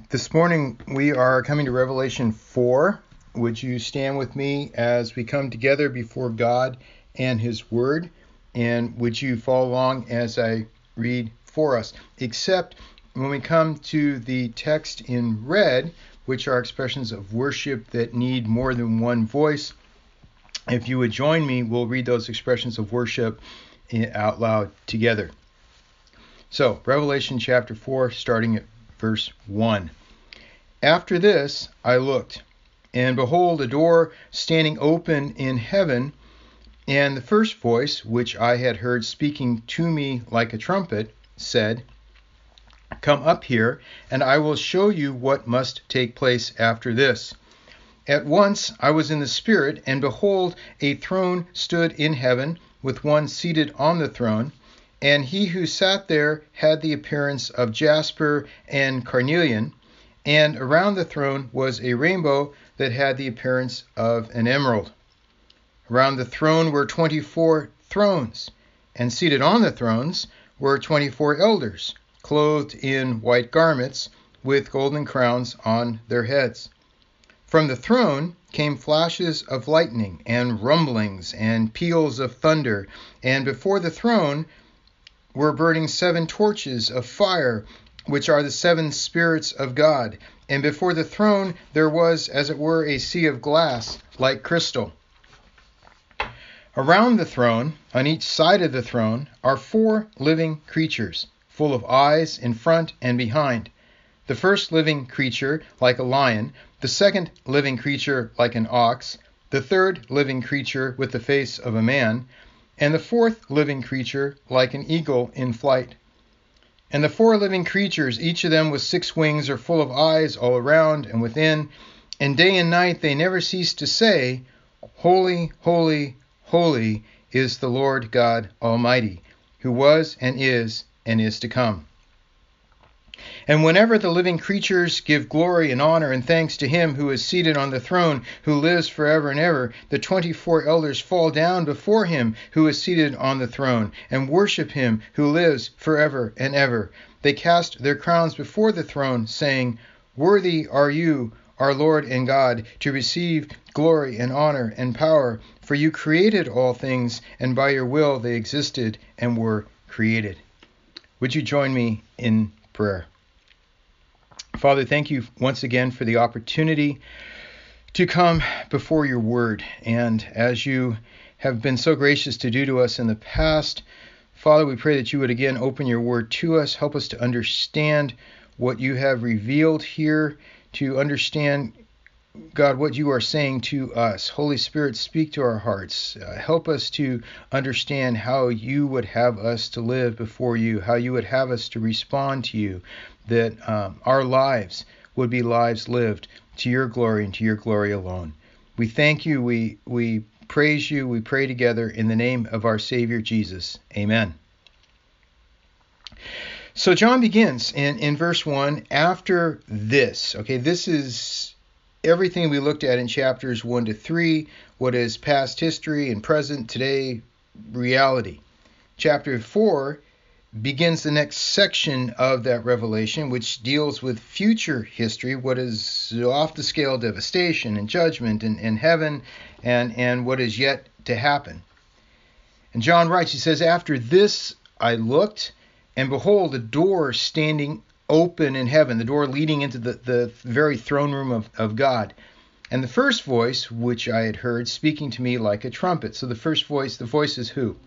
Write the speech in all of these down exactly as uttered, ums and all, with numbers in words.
This morning we are coming to Revelation four. Would you stand with me as we come together before God and His Word? And would you follow along as I read for us? Except when we come to the text in red, which are expressions of worship that need more than one voice, if you would join me, we'll read those expressions of worship out loud together. So, Revelation chapter four, starting at verse one. After this I looked, and behold, a door standing open in heaven, and the first voice, which I had heard speaking to me like a trumpet, said, "Come up here, and I will show you what must take place after this." At once I was in the Spirit, and behold, a throne stood in heaven, with one seated on the throne. And he who sat there had the appearance of jasper and carnelian, and around the throne was a rainbow that had the appearance of an emerald. Around the throne were twenty-four thrones, and seated on the thrones were twenty-four elders, clothed in white garments, with golden crowns on their heads. From the throne came flashes of lightning, and rumblings, and peals of thunder, and before the throne were burning seven torches of fire, which are the seven spirits of God. And before the throne there was, as it were, a sea of glass, like crystal. Around the throne, on each side of the throne, are four living creatures, full of eyes in front and behind. The first living creature like a lion, the second living creature like an ox, the third living creature with the face of a man, and the fourth living creature like an eagle in flight. And the four living creatures, each of them with six wings, are full of eyes all around and within, and day and night they never cease to say, "Holy, holy, holy is the Lord God Almighty, who was and is and is to come." And whenever the living creatures give glory and honor and thanks to him who is seated on the throne, who lives forever and ever, the twenty-four elders fall down before him who is seated on the throne, and worship him who lives forever and ever. They cast their crowns before the throne, saying, "Worthy are you, our Lord and God, to receive glory and honor and power, for you created all things, and by your will they existed and were created." Would you join me in prayer? Father, thank you once again for the opportunity to come before your word. And as you have been so gracious to do to us in the past, Father, we pray that you would again open your word to us, help us to understand what you have revealed here, to understand, God, what you are saying to us. Holy Spirit, speak to our hearts. Uh, help us to understand how you would have us to live before you, how you would have us to respond to you, that um, our lives would be lives lived to your glory and to your glory alone. We thank you, we, we praise you, we pray together in the name of our Savior Jesus. Amen. So John begins in, in verse one, after this. Okay, this is everything we looked at in chapters one to three, what is past history and present, today, reality. Chapter four begins the next section of that revelation, which deals with future history, what is off the scale devastation and judgment in, in heaven, and, and what is yet to happen. And John writes, he says, "After this I looked, and behold, a door standing open in heaven," the door leading into the, the very throne room of, of God. "And the first voice, which I had heard, speaking to me like a trumpet." So the first voice, the voice is who?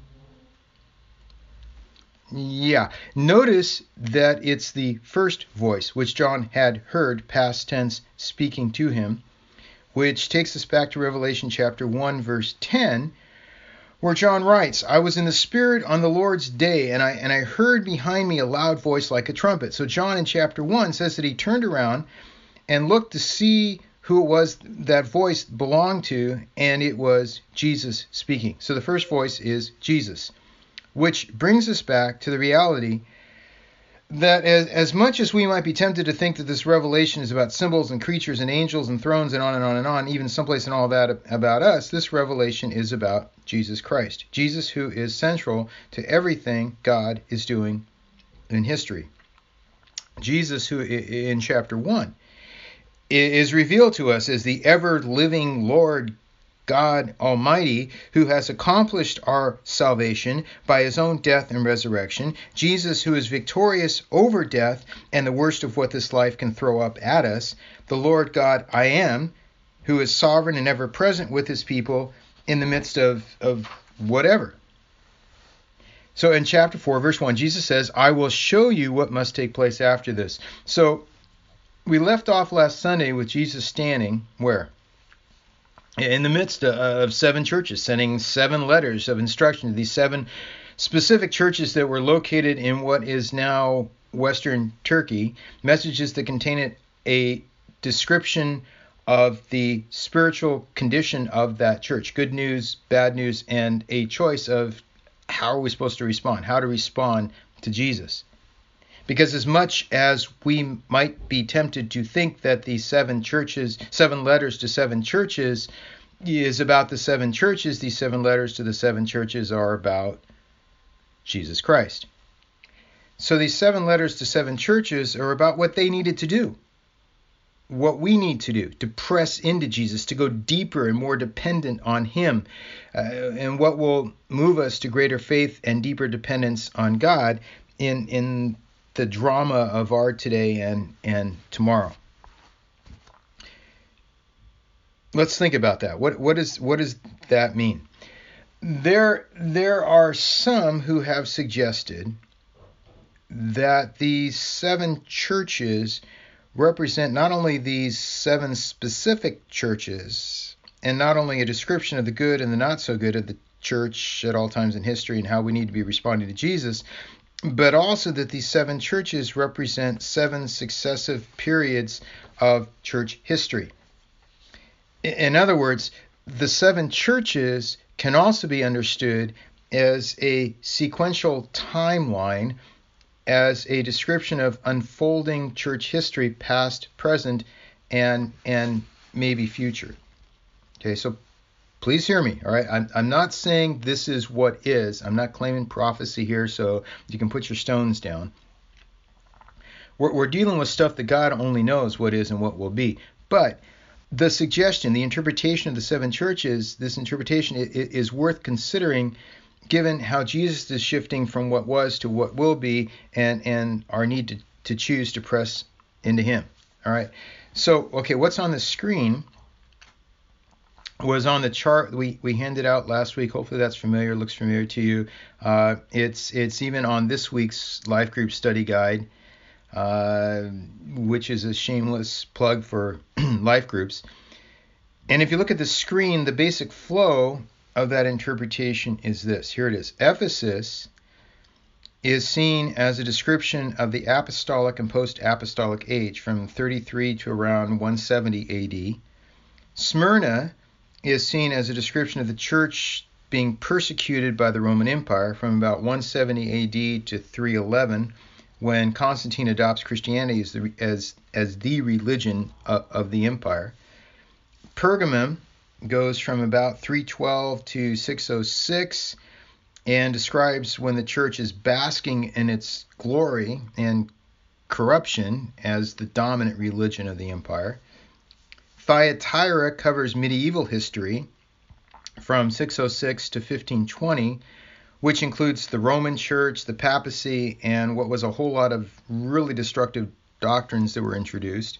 Yeah. Notice that it's the first voice, which John had heard, past tense, speaking to him, which takes us back to Revelation chapter one, verse ten, where John writes, "I was in the Spirit on the Lord's day, and I and I heard behind me a loud voice like a trumpet." So John in chapter one says that he turned around and looked to see who it was that voice belonged to, and it was Jesus speaking. So the first voice is Jesus, which brings us back to the reality that as, as much as we might be tempted to think that this revelation is about symbols and creatures and angels and thrones and on and on and on, even someplace in all that about us, this revelation is about Jesus Christ. Jesus, who is central to everything God is doing in history. Jesus, who in chapter one, is revealed to us as the ever-living Lord God Almighty, who has accomplished our salvation by his own death and resurrection. Jesus, who is victorious over death and the worst of what this life can throw up at us. The Lord God I Am, who is sovereign and ever present with his people in the midst of, of whatever. So in chapter four, verse one, Jesus says, I will show you what must take place after this. So we left off last Sunday with Jesus standing where? In the midst of seven churches, sending seven letters of instruction to these seven specific churches that were located in what is now Western Turkey, messages that contain a description of the spiritual condition of that church, good news, bad news, and a choice of how are we supposed to respond, how to respond to Jesus. Because as much as we might be tempted to think that the seven churches, seven letters to seven churches is about the seven churches, these seven letters to the seven churches are about Jesus Christ. So these seven letters to seven churches are about what they needed to do, what we need to do to press into Jesus, to go deeper and more dependent on him, uh, and what will move us to greater faith and deeper dependence on God in in the drama of our today and, and tomorrow. Let's think about that. What what is what does that mean? There there are some who have suggested that these seven churches represent not only these seven specific churches, and not only a description of the good and the not so good of the church at all times in history and how we need to be responding to Jesus, but also that these seven churches represent seven successive periods of church history. In other words, the seven churches can also be understood as a sequential timeline, as a description of unfolding church history, past, present, and and maybe future. Okay, so please hear me, all right? I'm, I'm not saying this is what is. I'm not claiming prophecy here, so you can put your stones down. We're, we're dealing with stuff that God only knows what is and what will be. But the suggestion, the interpretation of the seven churches, this interpretation is, is worth considering given how Jesus is shifting from what was to what will be, and, and our need to, to choose to press into him. All right. So, okay, what's on the screen was on the chart we, we handed out last week. Hopefully that's familiar, looks familiar to you. Uh, it's it's even on this week's Life Group Study Guide, uh, which is a shameless plug for life groups. And if you look at the screen, the basic flow of that interpretation is this. Here it is. Ephesus is seen as a description of the apostolic and post-apostolic age from thirty-three to around one seventy A D. Smyrna is seen as a description of the church being persecuted by the Roman Empire from about one seventy A D to three eleven, when Constantine adopts Christianity as the, as, as the religion of, of the empire. Pergamum goes from about three twelve to six oh six and describes when the church is basking in its glory and corruption as the dominant religion of the empire. Thyatira covers medieval history from six oh six to fifteen twenty, which includes the Roman Church, the papacy, and what was a whole lot of really destructive doctrines that were introduced.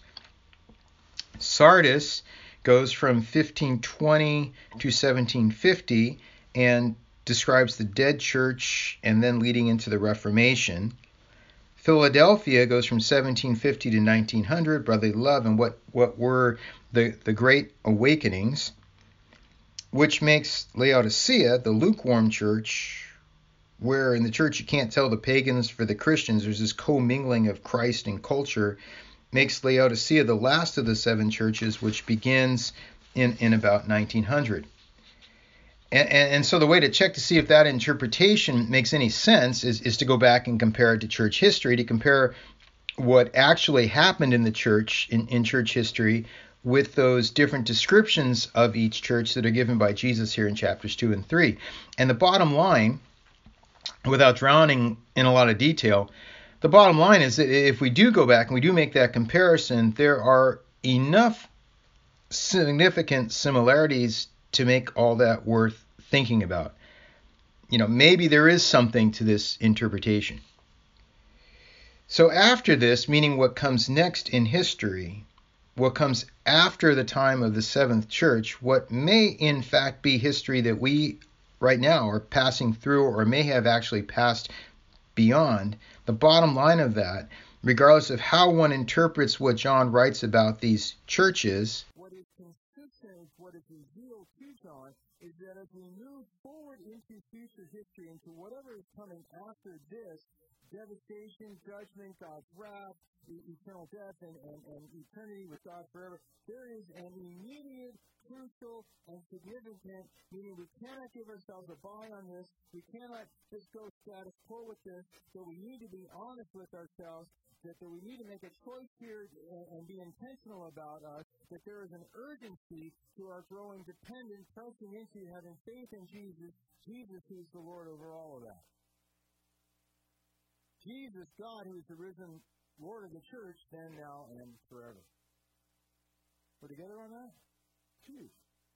Sardis goes from fifteen twenty to seventeen fifty and describes the dead church and then leading into the Reformation. Philadelphia goes from seventeen fifty to nineteen hundred, brotherly love, and what, what were the, the Great Awakenings, which makes Laodicea the lukewarm church, where in the church you can't tell the pagans for the Christians. There's this commingling of Christ and culture, makes Laodicea the last of the seven churches, which begins in, in about nineteen hundred. And, and, and so the way to check to see if that interpretation makes any sense is, is to go back and compare it to church history, to compare what actually happened in the church, in, in church history, with those different descriptions of each church that are given by Jesus here in chapters two and three. And the bottom line, without drowning in a lot of detail, the bottom line is that if we do go back and we do make that comparison, there are enough significant similarities to make all that worth thinking about. You know, maybe there is something to this interpretation. So after this, meaning what comes next in history, what comes after the time of the seventh church, what may in fact be history that we right now are passing through or may have actually passed beyond, the bottom line of that, regardless of how one interprets what John writes about these churches, what is consistent, what is revealed to John, is that as we move forward into future history, into whatever is coming after this, devastation, judgment, God's wrath, eternal death, and, and, and eternity with God forever, there is an immediate, crucial, and significant, meaning we cannot give ourselves a buy on this, we cannot just go status quo with this, so we need to be honest with ourselves, that, that we need to make a choice here and, and be intentional about us, that there is an urgency to our growing dependence, pressing into having faith in Jesus, Jesus who is the Lord over all of that. Jesus, God, who is the risen Lord of the church, then, now, and forever. We're together on that? Huge.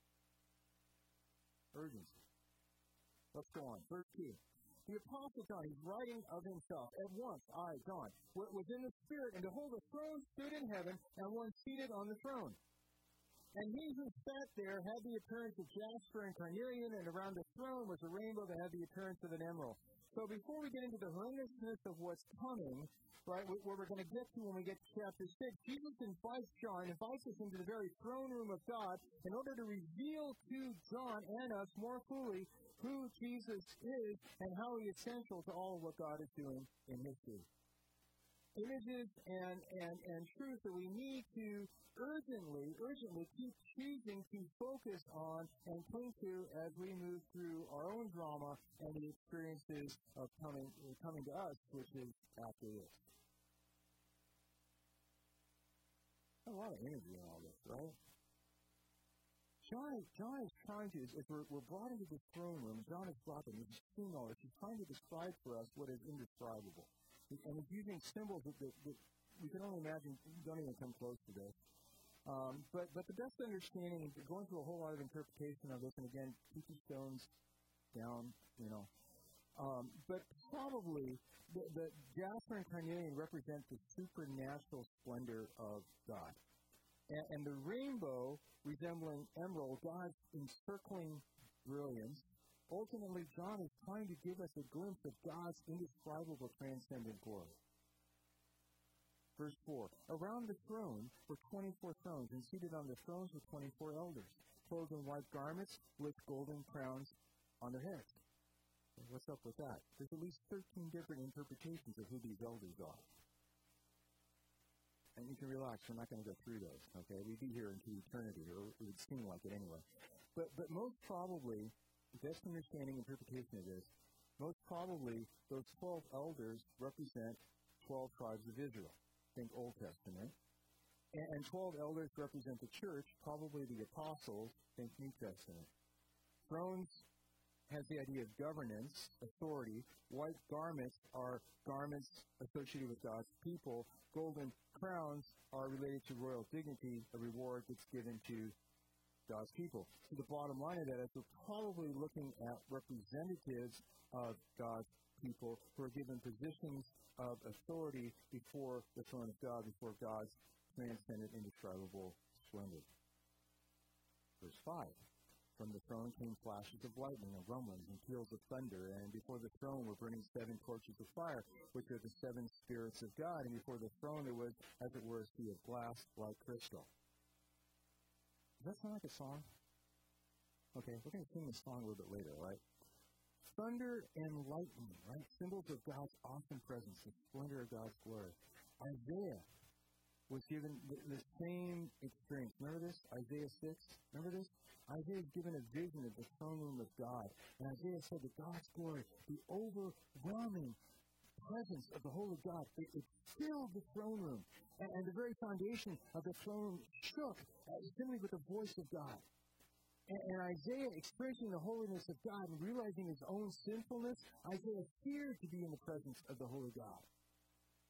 Urgency. Let's go on. Verse two. The Apostle John, he's writing of himself. At once, I, John, was in the Spirit, and behold, a throne stood in heaven, and one seated on the throne. And he who sat there had the appearance of jasper and carnelian, and around the throne was a rainbow that had the appearance of an emerald. So before we get into the horrendousness of what's coming, right, where we're going to get to when we get to chapter six, Jesus invites John, invites us into the very throne room of God in order to reveal to John and us more fully who Jesus is and how he is central to all of what God is doing in history. Images and, and, and truth that we need to urgently, urgently keep choosing to focus on and cling to as we move through our own drama and the experiences of coming, coming to us, which is after this. A lot of energy in all this, right? John, John is trying to, as we're, we're brought into this throne room, John is brought in, he's seen all this, he's trying to describe for us what is indescribable. And he's using symbols that, that, that we can only imagine don't even come close to this. Um, but, but the best understanding, going through a whole lot of interpretation of this, and again, keep your stones down, you know. Um, but probably the, the jasper and carnelian represent the supernatural splendor of God. And, and the rainbow, resembling emerald, God's encircling brilliance. Ultimately, John is trying to give us a glimpse of God's indescribable transcendent glory. Verse four. Around the throne were twenty-four thrones, and seated on the thrones were twenty-four elders, clothed in white garments with golden crowns on their heads. What's up with that? There's at least thirteen different interpretations of who these elders are. And you can relax, we're not going to go through those, okay? We'd be here into eternity, or it would seem like it anyway. But, but most probably, the best understanding interpretation of this, most probably those twelve elders represent twelve tribes of Israel. Think Old Testament. And, and twelve elders represent the church, probably the apostles. Think New Testament. Thrones has the idea of governance, authority. White garments are garments associated with God's people. Golden crowns are related to royal dignity, a reward that's given to God's people. So the bottom line of that is we're probably looking at representatives of God's people who are given positions of authority before the throne of God, before God's transcendent, indescribable splendor. Verse five. From the throne came flashes of lightning and rumblings and peals of thunder, and before the throne were burning seven torches of fire, which are the seven spirits of God, and before the throne there was, as it were, a sea of glass like crystal. Does that sound like a song? Okay, we're going to sing this song a little bit later, right? Thunder and lightning, right? Symbols of God's awesome presence, the splendor of God's glory. Isaiah was given the, the same experience. Remember this? Isaiah six? Remember this? Isaiah is given a vision of the throne room of God. And Isaiah said that God's glory, the overwhelming presence of the Holy God, it, it filled the throne room. And, and the very foundation of the throne shook uh, simply with the voice of God. And, and Isaiah, experiencing the holiness of God and realizing his own sinfulness, Isaiah feared to be in the presence of the Holy God.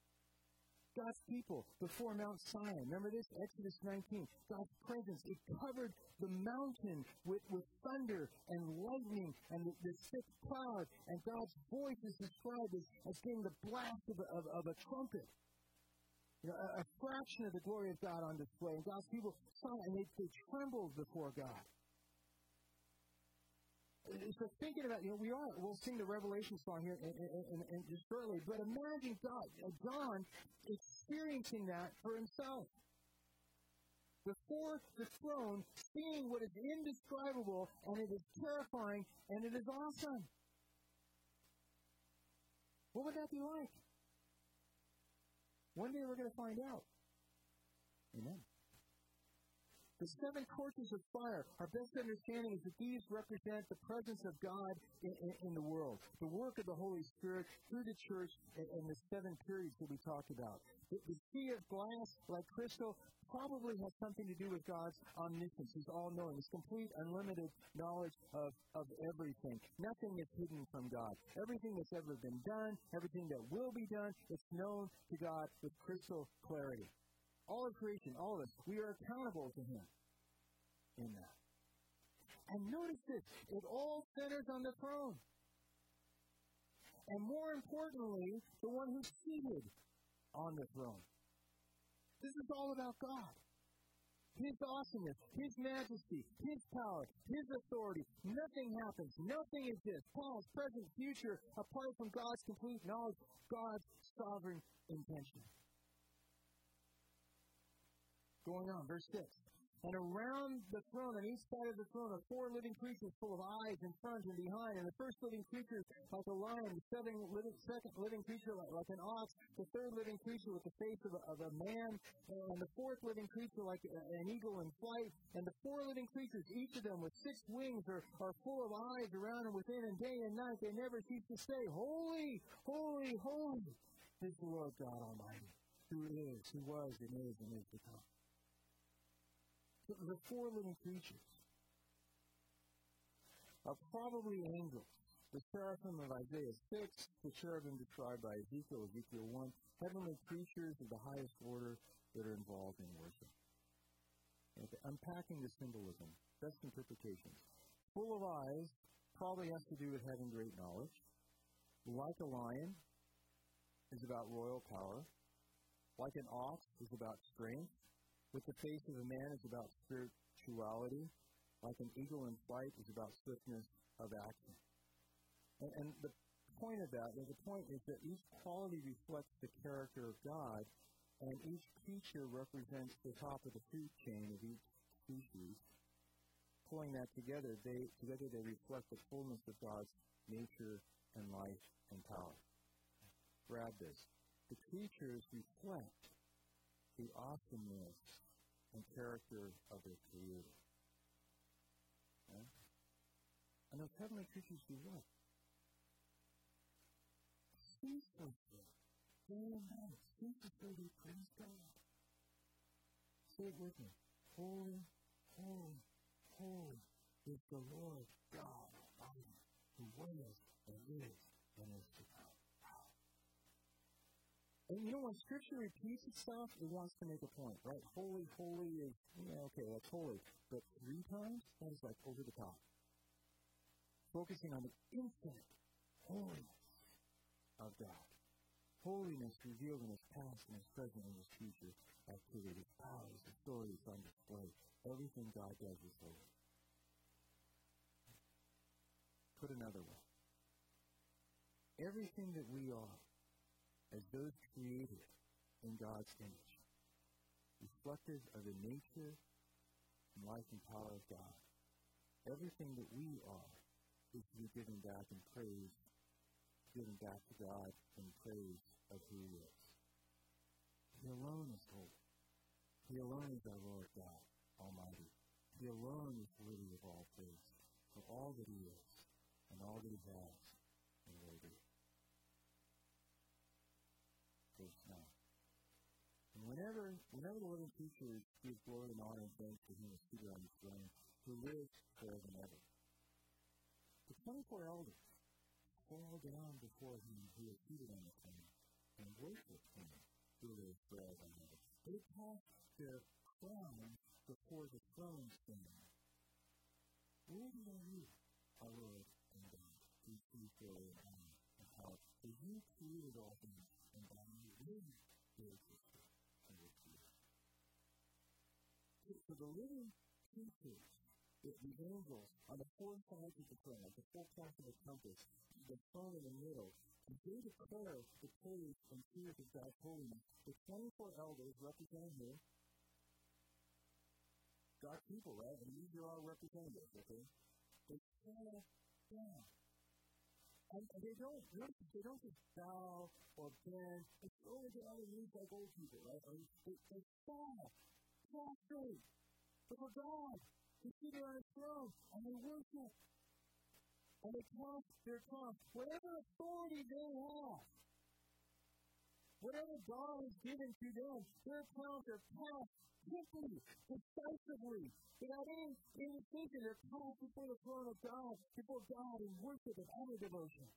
God's people before Mount Sinai. Remember this? Exodus nineteen. God's presence, it covered the mountain with, with thunder and lightning and the, the thick cloud. And God's voice is described as, as being the blast of a, of, of a trumpet. You know, a, a fraction of the glory of God on display. And God's people saw it, and they, they trembled before God. So thinking about, you know, we are, we'll sing the Revelation song here in, in, in, in just shortly, but imagine God, uh, John experiencing that for himself. Before the throne, seeing what is indescribable, and it is terrifying, and it is awesome. What would that be like? One day we're going to find out. Amen. The seven torches of fire, our best understanding is that these represent the presence of God in, in, in the world, the work of the Holy Spirit through the church in, in the seven periods that we talked about. The, the sea of glass, like crystal, probably has something to do with God's omniscience, His all-knowing, His complete, unlimited knowledge of, of everything. Nothing is hidden from God. Everything that's ever been done, everything that will be done, it's known to God with crystal clarity. All of creation, all of us, we are accountable to Him in that. And notice this, it all centers on the throne. And more importantly, the one who's seated on the throne. This is all about God. His awesomeness, His majesty, His power, His authority. Nothing happens. Nothing exists. Past, present, future, apart from God's complete knowledge, God's sovereign intention. Going on, verse six. And around the throne, on each side of the throne, are four living creatures full of eyes in front and behind. And the first living creature like a lion, the second living, second living creature like, like an ox, the third living creature with the face of a, of a man, and the fourth living creature like a, an eagle in flight. And the four living creatures, each of them with six wings, are, are full of eyes around and within, and day and night they never cease to say, Holy, holy, holy is the Lord God Almighty, who is, who was, and is, and is to come. The four living creatures are probably angels. The seraphim of Isaiah six, the cherubim described by Ezekiel, Ezekiel one, heavenly creatures of the highest order that are involved in worship. Okay, unpacking the symbolism, best interpretations. Full of eyes probably has to do with having great knowledge. Like a lion is about royal power. Like an ox is about strength. With the face of a man is about spirituality. Like an eagle in flight is about swiftness of action. And, and the point of that, the point is that each quality reflects the character of God, and each creature represents the top of the food chain of each species. Pulling that together, they together they reflect the fullness of God's nature and life and power. Grab this. The creatures reflect the awesomeness and character of their Creator. Okay? And those heavenly creatures do what? Ceaselessly, day and night, ceaselessly they praise God. Say it with me. Holy, holy, holy is the Lord God Almighty, who was and is and is to come. And you know, when Scripture repeats itself, it wants to make a point, right? Holy, holy is, yeah, okay, that's holy. But three times, that is like over the top. Focusing on the infinite holiness of God. Holiness revealed in His past and His present and His future activities, powers, authorities on display. Everything God does is holy. Put another way. Everything that we are, as those created in God's image, reflective of the nature and life and power of God. Everything that we are is to be given back in praise, given back to God in praise of who He is. He alone is holy. He alone is our Lord God Almighty. He alone is worthy of all praise for all that He is and all that He has and will be. Verse nine. And whenever, whenever the living creatures give glory and honor and thanks to Him who is seated on the throne, who lives forever and ever, the twenty-four elders fall down before Him who is seated on the throne and worship Him who their bread on it. They cast their crowns before the throne, saying, Worthy are you, our Lord and God, who speak glory and honor and power. For you created all things, and by you live, they existed, and were created. For the living creatures, the, the angels, on the four sides of the throne, like the four points of the compass, the throne in the middle, and they declare the praise and fears of God's holiness. The twenty-four elders represent here God's people, right? And these are our representatives, okay? They fall down. And they don't, they don't just bow or bend. It's only get on their knees like old people, right? Or they, they fall, prostrate before God. They sit there on His throne and they worship. And they cast their crowns. Whatever authority they have, whatever God has given to them, their crowns are cast quickly, decisively, without any indecision. They're cast before the throne of God, before God in worship and utter devotion.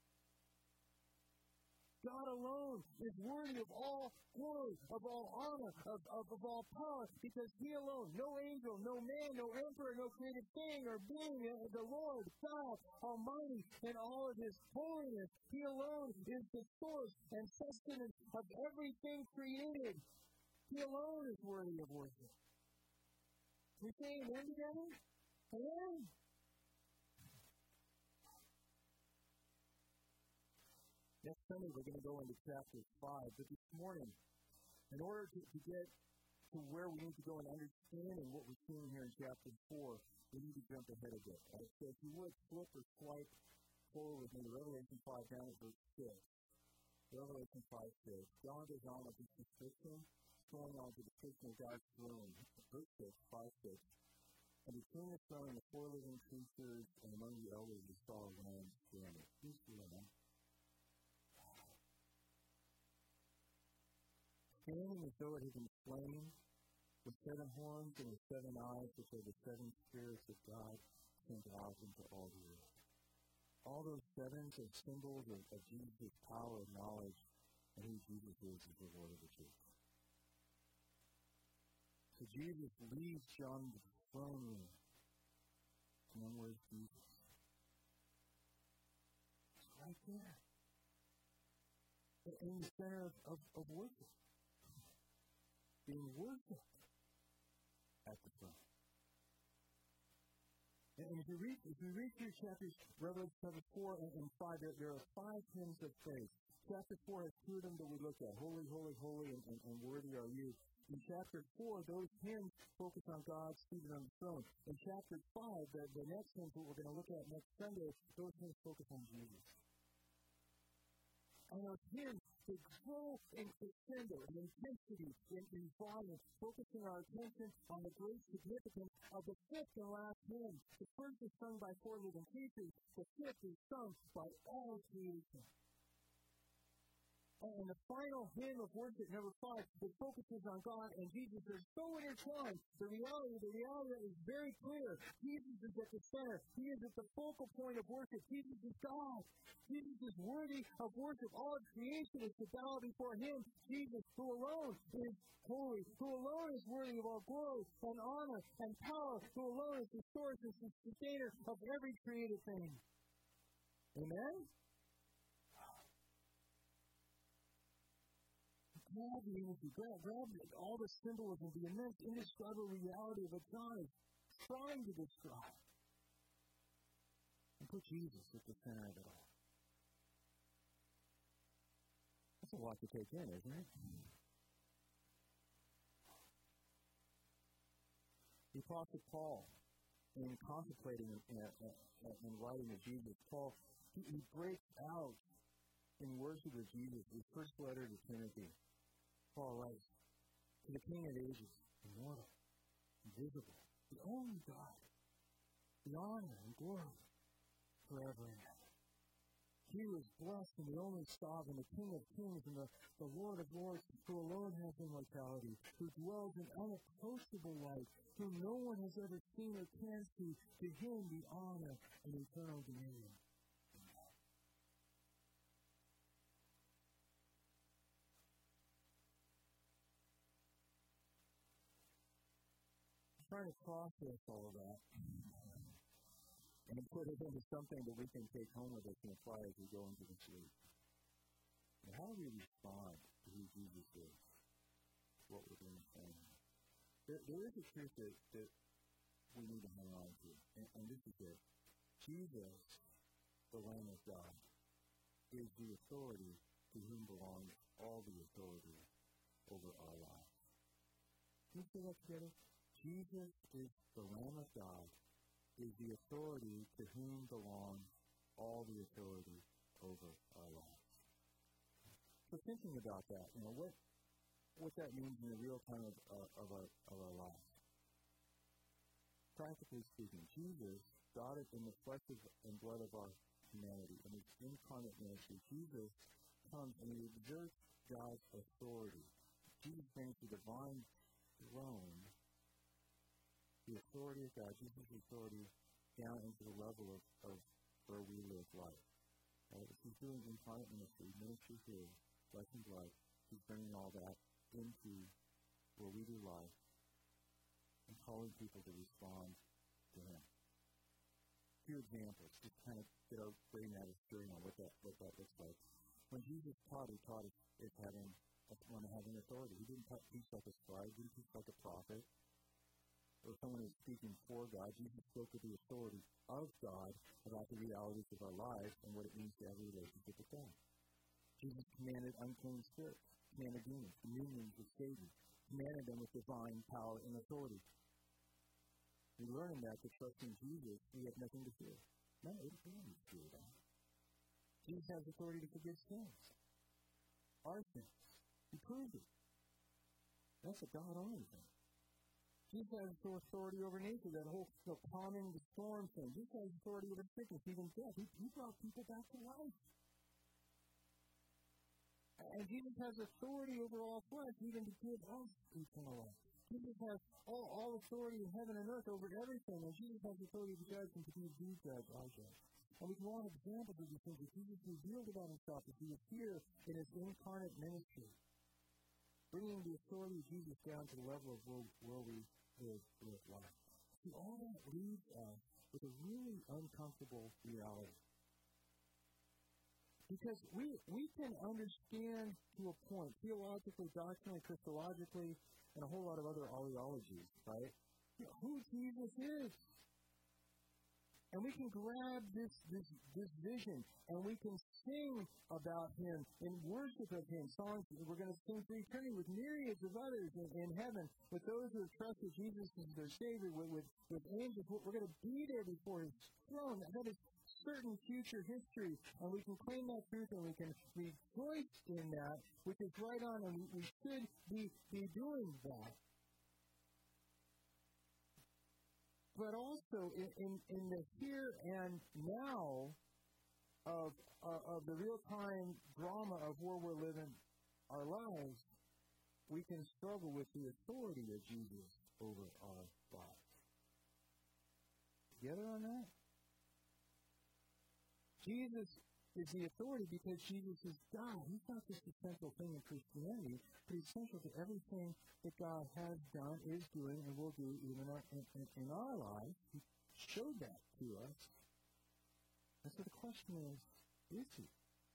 God alone is worthy of all glory, of all honor, of, of, of all power, because He alone, no angel, no man, no emperor, no created thing or being, the Lord, God, Almighty, in all of His holiness, He alone is the source and sustenance of everything created. He alone is worthy of worship. We say amen together? Amen. Next Sunday, we're going to go into chapter five. But this morning, in order to, to get to where we need to go in understanding what we're seeing here in chapter four, we need to jump ahead a bit. Right? So if you would, flip or swipe forward with me to Revelation five, down at verse six. Revelation five, six. John goes on with this description, going on to the description of God's throne. Verse six, five, six. And between the throne and the four living creatures, and among the elders, we saw a lamb standing. Who's the lamb? Standing as though it had been slain, with seven horns and with seven eyes, which are the seven spirits of God sent out into all the earth. All those sevens are symbols of, of Jesus' power and knowledge, and who Jesus is as the Lord of the church. So Jesus leads John to the throne room. And then where's Jesus? It's right there. In the center of, of, of worship. Being worshipped at the throne. And, and if you read, if you read through chapters, Revelation chapter four and, and five, there, there are five hymns of praise. Chapter four has two of them that we look at. Holy, holy, holy, and, and, and worthy are you. In chapter four, those hymns focus on God seated on the throne. In chapter five, the, the next hymns that we're going to look at next Sunday, those hymns focus on Jesus. And those hymns, they grow in crescendo, in intensity, in, in volume, focusing our attention on the great significance of the fifth and last hymn. The first is sung by four living creatures. The fifth is sung by all creation. And the final hymn of worship, number five, that focuses on God and Jesus, are so intertwined. The reality, the reality is very clear. Jesus is at the center. He is at the focal point of worship. Jesus is God. Jesus is worthy of worship. All of creation is to bow before Him. Jesus, who alone is holy, who alone is worthy of all glory and honor and power, who alone is the source and sustainer of every created thing. Amen? Grab the imagery, grab, grab all the symbolism, the immense, indescribable reality of what John is trying to describe. And put Jesus at the center of it all. That's a lot to take in, isn't it? The Apostle Paul, in contemplating and, and, and writing of Jesus, Paul, he, he breaks out in worship of Jesus, his first letter to Timothy. Paul writes, to the King of ages, immortal, invisible, the only God, the honor and glory forever and ever. He was blessed and the only sovereign, the King of kings and the, the Lord of lords, who alone has immortality, who dwells in unapproachable light, whom no one has ever seen or can see. To Him be honor and eternal dominion. trying to process all of that and put it into something that we can take home with us and apply as we go into this week. And how do we respond to who Jesus is? What we're doing for him. There, there is a truth that, that we need to hang on to, and, and this is it. Jesus, the Lamb of God, is the authority to whom belongs all the authority over our lives. Can we say that together? Jesus is the Lamb of God, is the authority to whom belongs all the authority over our lives. So thinking about that, you know, what what that means in the real time of, uh, of, our, of our lives. Practically speaking, Jesus, God in the flesh and blood of our humanity, in his incarnate ministry, Jesus comes and he exerts God's authority. Jesus brings the divine throne, the authority of God, Jesus' authority, down into the level of, of where we live life. Right? If he's doing incarnate ministry, ministry here, flesh and blood, he's bringing all that into where we do life and calling people to respond to him. A few examples, just kind of get our brain out of steering on what that, what that looks like. When Jesus taught, he taught us as having, as one having authority. He didn't teach like a scribe, he didn't teach like a prophet, or someone who's speaking for God. Jesus spoke with the authority of God about the realities of our lives and what it means to have a relationship with God. Jesus commanded unclean spirits, commanded demons, communions with Satan, commanded them with divine power and authority. We learn in that to trust in Jesus, we have nothing to fear. No, we don't need to fear that. Jesus has authority to forgive sins, our sins. He proved it. That's a God-only thing. Jesus has authority over nature, that whole you know, calming the storm thing. Jesus has authority over sickness, even death. He, he brought people back to life. And Jesus has authority over all flesh, even to give us eternal life. Jesus has all, all authority in heaven and earth over everything, and Jesus has authority to judge and to be the judge, our judge. And we can want examples of these things that Jesus revealed about himself as he is here in his incarnate ministry, bringing the authority of Jesus down to the level of where, where we live, live life. See, all that leaves us with a really uncomfortable reality. Because we, we can understand to a point, theologically, doctrinally, Christologically, and a whole lot of other oleologies, right? You know, who Jesus is. And we can grab this, this, this vision, and we can sing about him and worship of him. Songs we're going to sing for eternity with myriads of others in, in heaven, with those who have trusted Jesus as their Savior, with, with, with angels. We're going to be there before his throne. That is certain future history, and we can claim that truth, and we can rejoice in that, which is right on, and we, we should be, be doing that. But also, in, in, in the here and now of, uh, of the real-time drama of where we're living our lives, we can struggle with the authority of Jesus over our lives. Together on that? Jesus is the authority because Jesus is God. He's not just the central thing in Christianity, but he's central to everything that God has done, is doing, and will do even in our, in, in, in our lives. He showed that to us. And so the question is, is he?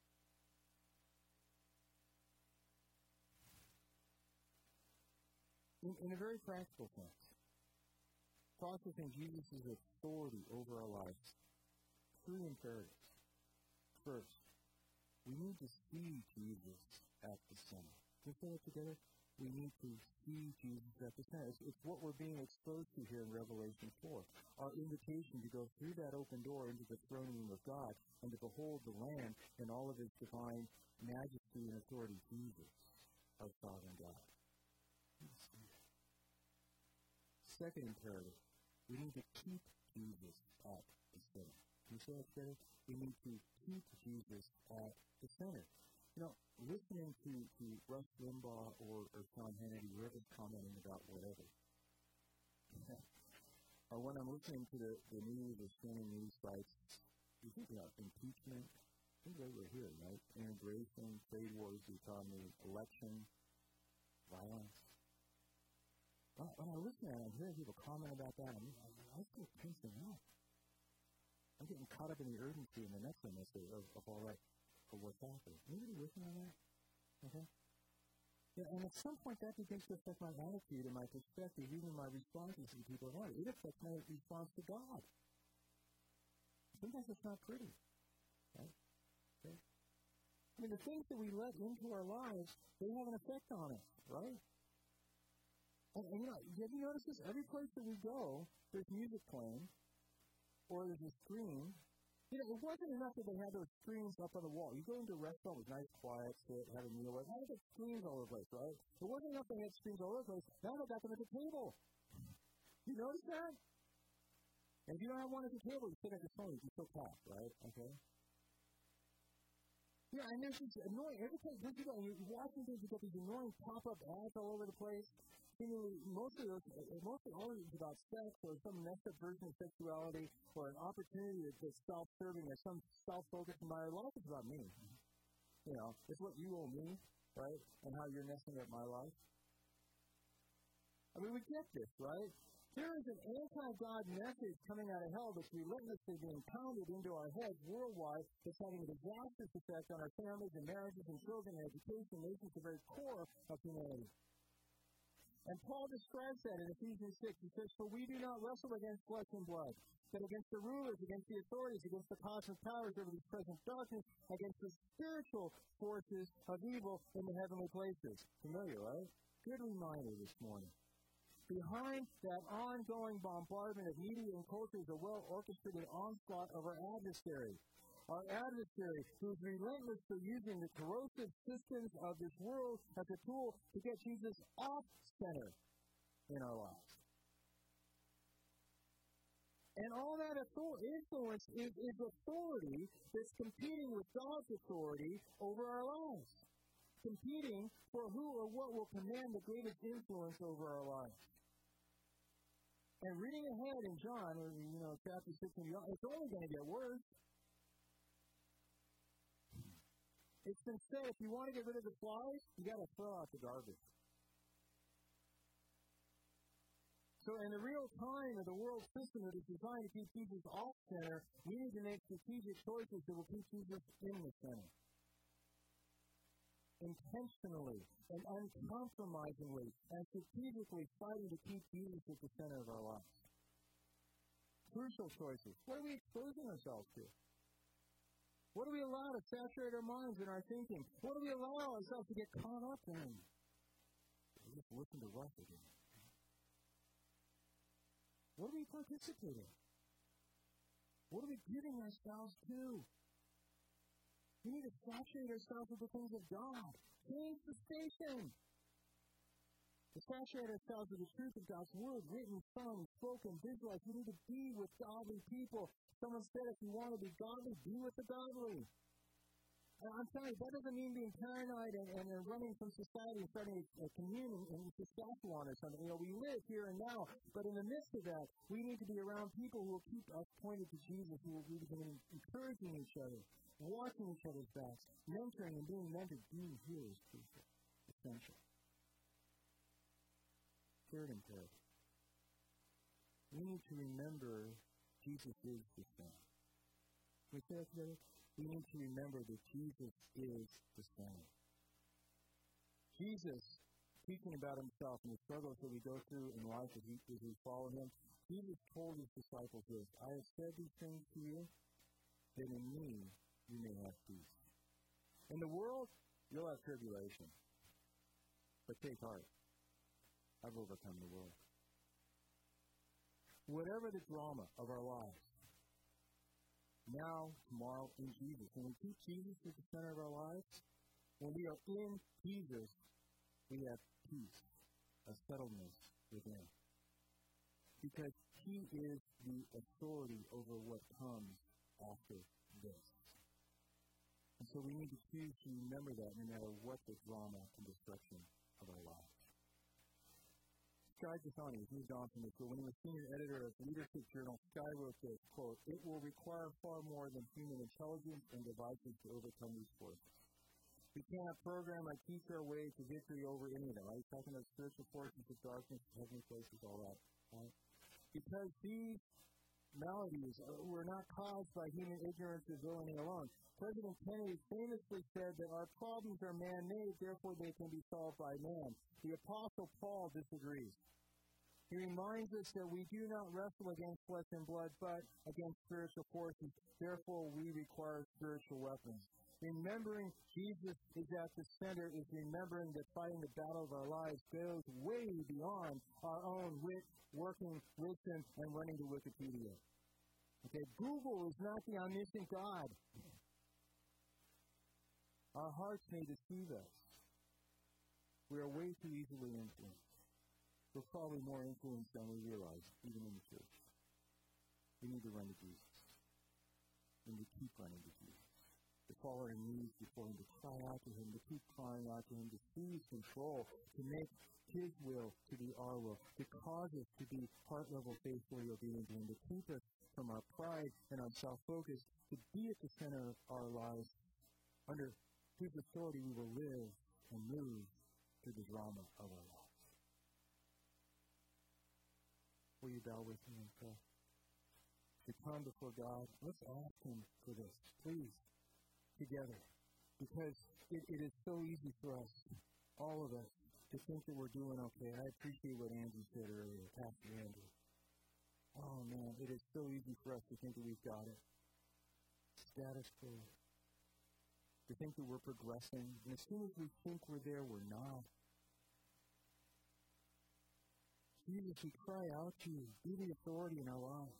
In, in a very practical sense, processing Jesus' authority over our lives, three imperatives. First, we need to see Jesus at the center. Can we say that together? We need to see Jesus at the center. It's, it's what we're being exposed to here in Revelation four. Our invitation to go through that open door into the throne room of God and to behold the Lamb in all of his divine majesty and authority, Jesus, our sovereign God. Second imperative, we need to keep Jesus at the center. Can you say that together? We need to keep Jesus at the center. You know, listening to, to Rush Limbaugh or, or Sean Hannity, whoever's commenting about whatever, or when I'm listening to the, the news or streaming news sites, you think about impeachment, I think they were here, right? Immigration, trade wars, the economy, election, violence. A I, when I listen to that, I'm hearing people comment about that. I'm, I still tensing up. I'm getting caught up in the urgency and the nextness of, of, of all that, for what's happening. Anybody listen to that? Okay? Yeah, and at some point that begins to affect my attitude and my perspective, even my responses to people around me. It affects my response to God. Sometimes it's not pretty. Right? Okay? I mean, the things that we let into our lives, they have an effect on us, right? And, and you know, have you noticed this? Every place that we go, there's music playing, or there's a screen. You know, it wasn't enough that they had those screens up on the wall. You go into a restaurant with nice, quiet, sit, have a meal. Now they got screens all over the place, right? It wasn't enough they had screens all over the place. Now they got them at the table. You notice that? And if you don't have one at the table, you sit at the phone. You can still talk, right? Okay? Yeah, and there's this annoying, every place you go, you're watching things, you get these annoying pop-up ads all over the place. Seemingly, mostly, mostly always about sex or some messed up version of sexuality or an opportunity that's self-serving or some self-focused. My life is about me. You know, it's what you owe me, right? And how you're messing up my life. I mean, we get this, right? There is an anti-God message coming out of hell that's relentlessly being pounded into our heads worldwide that's having a disastrous effect on our families and marriages and children and education, nations, the very core of humanity. And Paul describes that in Ephesians six. He says, "For we do not wrestle against flesh and blood, but against the rulers, against the authorities, against the cosmic powers over this present darkness, against the spiritual forces of evil in the heavenly places." Familiar, right? Good reminder this morning. Behind that ongoing bombardment of media and culture is a well-orchestrated onslaught of our adversary. Our adversary, who is relentlessly using the corrosive systems of this world as a tool to get Jesus off-center in our lives. And all that influence is, is authority that's competing with God's authority over our lives. Competing for who or what will command the greatest influence over our lives. And reading ahead in John, you know, chapter six, it's only going to get worse. It's been said, if you want to get rid of the flies, you got to throw out the garbage. So in the real time of the world system that is designed to keep Jesus off center, we need to make strategic choices that will keep Jesus in the center. Intentionally and uncompromisingly and strategically fighting to keep Jesus at the center of our lives. Crucial choices. What are we exposing ourselves to? What do we allow to saturate our minds and our thinking? What do we allow ourselves to get caught up in? We just listen to Russ again. What do we participate in? What are we giving ourselves to? We need to saturate ourselves with the things of God. Change the station. To saturate ourselves with the truth of God's Word, written, sung, spoken, visualized. We need to be with godly people. Someone said, if you want to be godly, be with the godly. And I'm telling you, that doesn't mean being paranoid and, and, and running from society and starting a, a communion in Saskatchewan or something. You know, we live here and now, but in the midst of that, we need to be around people who will keep us pointed to Jesus, who will be encouraging each other, watching each other's backs, mentoring and being mentored. Being here is crucial, essential. Third imperative. We need to remember Jesus is the center. Can we say that together? We need to remember that Jesus is the center. Jesus, speaking about himself and the struggles that we go through in life as we, as we follow him, Jesus told his disciples this, "I have said these things to you, that in me you may have peace. In the world, you'll have tribulation. But take heart. I've overcome the world." Whatever the drama of our lives, now, tomorrow, in Jesus. When we keep Jesus at the center of our lives, when we are in Jesus, we have peace, a settledness within. Because he is the authority over what comes after this. And so we need to choose to remember that no matter what the drama and destruction of our lives. Skye Jethani has moved on from this, but when he was senior editor of the leadership journal, Skye wrote this, quote, "It will require far more than human intelligence and devices to overcome these forces. We cannot program or teach our way to victory over any of them. Right? Talking about spiritual forces of darkness, heavenly places, all that. Right? Because these maladies were not caused by human ignorance or villainy alone. President Kennedy famously said that our problems are man-made, therefore they can be solved by man. The Apostle Paul disagrees. He reminds us that we do not wrestle against flesh and blood, but against spiritual forces. Therefore, we require spiritual weapons. Remembering Jesus is at the center is remembering that fighting the battle of our lives goes way beyond our own wit, working wisdom, and running to Wikipedia. Okay, Google is not the omniscient God. Our hearts may deceive us. We are way too easily influenced. We're probably more influenced than we realize, even in the church. We need to run to Jesus. We need to keep running to Jesus. To fall on our knees before Him, to cry out to Him, to keep crying out to Him, to seize control, to make His will to be our will, to cause us to be heart-level, faithfully obedient to Him, to keep us from our pride and our self-focus, to be at the center of our lives, under whose authority we will live and move through the drama of our lives. Will you bow with me and pray? To come before God, let's ask Him for this, please. Together, because it, it is so easy for us, all of us, to think that we're doing okay. I appreciate what Andrew said earlier, Pastor Andrew. Oh man, it is so easy for us to think that we've got it. Status quo. To think that we're progressing, and as soon as we think we're there, we're not. Jesus, we cry out to You. Be the authority in our lives.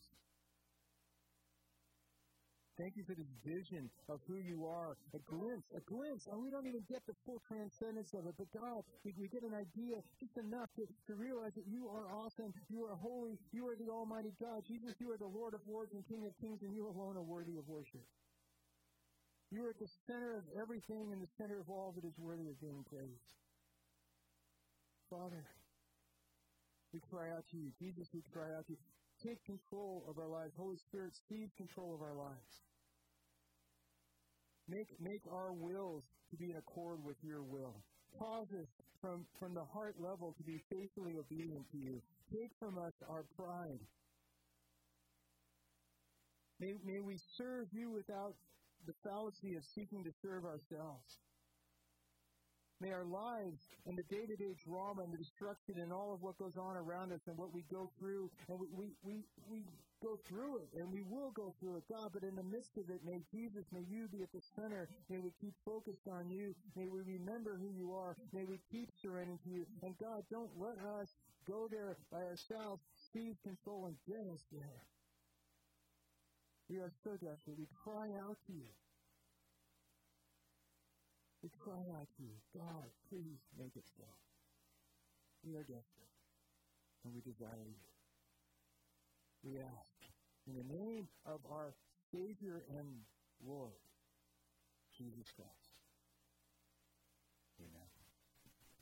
Thank You for this vision of who You are. A glimpse, a glimpse. And we don't even get the full transcendence of it. But God, we, we get an idea, just enough to, to realize that You are awesome. You are holy. You are the Almighty God. Jesus, You are the Lord of Lords and King of Kings, and You alone are worthy of worship. You are at the center of everything and the center of all that is worthy of being praised. Father, we cry out to You. Jesus, we cry out to You. Take control of our lives. Holy Spirit, seize control of our lives. Make, make our wills to be in accord with Your will. Cause us from, from the heart level to be faithfully obedient to You. Take from us our pride. May, may we serve You without the fallacy of seeking to serve ourselves. May our lives and the day-to-day drama and the destruction and all of what goes on around us and what we go through, and we, we, we, we go through it, and we will go through it, God, but in the midst of it, may Jesus, may You be at the center. May we keep focused on You. May we remember who You are. May we keep surrendering to You. And God, don't let us go there by ourselves. Seize control and get us there. We are so desperate. We cry out to You. We cry out to You. God, please make it so. We are desperate, and we desire You. We ask in the name of our Savior and Lord, Jesus Christ.